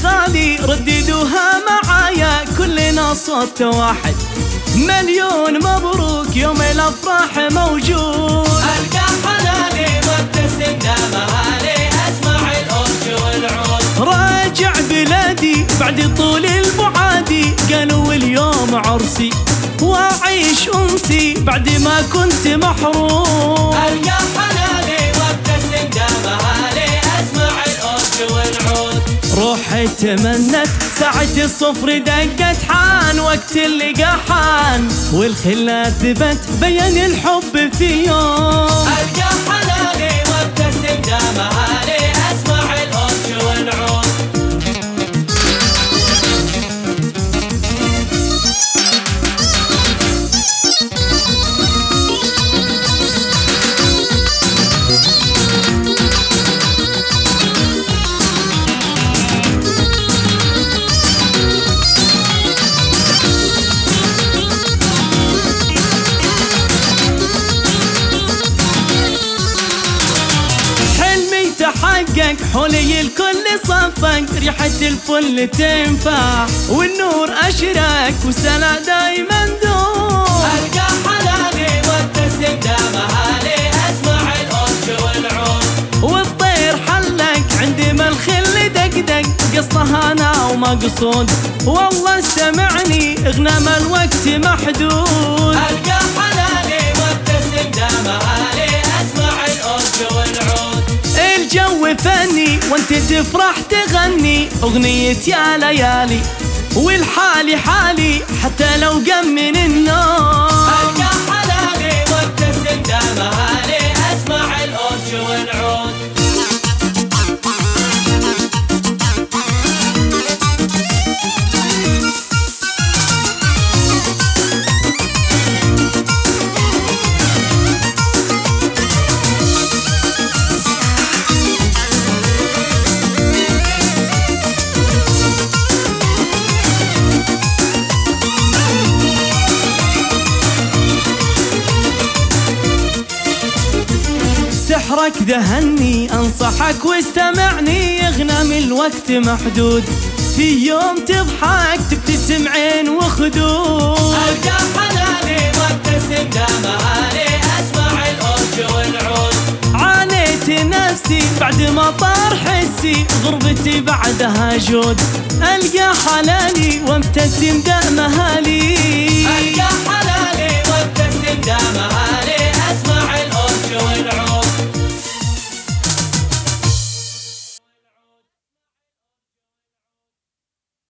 غالي رددوها معايا كلنا صوت واحد. مليون مبروك يوم الافراح موجود. القى حلالي وابتسم دامهالي اسمع الاورج والعود. راجع بلادي بعد طول البعادي قالوا اليوم عرسي واعيش انسي بعد ما كنت محروم. القى حلالي وابتسم دامهالي اسمع الاورج والعود. روحي تمنت ساعة الصفر دقت حان وقت اللقا حان والخلة ثبت بين الحب في يوم. القى حلالي وابتسم دامهالي اسمع الاورج والعود. تحقق حولي الكل صفق ريحة الفل تنفع والنور أشرق وسلا دايما دوم. القى حلالي وابتسم دامهالي اسمع الاورج والعود. والطير حلق عندما الخل دقدق قصدها انا ومقصود والله سمعني اغنام الوقت محدود. القى حلالي وابتسم دامهالي اسمع الاورج والعود. الجو فني وانت تفرح تغني اغنية يا ليالي والحالي حالي حتى لو قم من النوم. القى حلالي وابتسم دامهالي اسمع الاورج والعود. سحرك ذهني انصحك واستمعني اغنام الوقت محدود في يوم تضحك تبتسم عين وخدود. القى حلالي وابتسم دامهالي اسمع الاورج والعود. عانيت نفسي بعد ما طار حسي غربتي بعدها جود. القى حلالي وابتسم دامهالي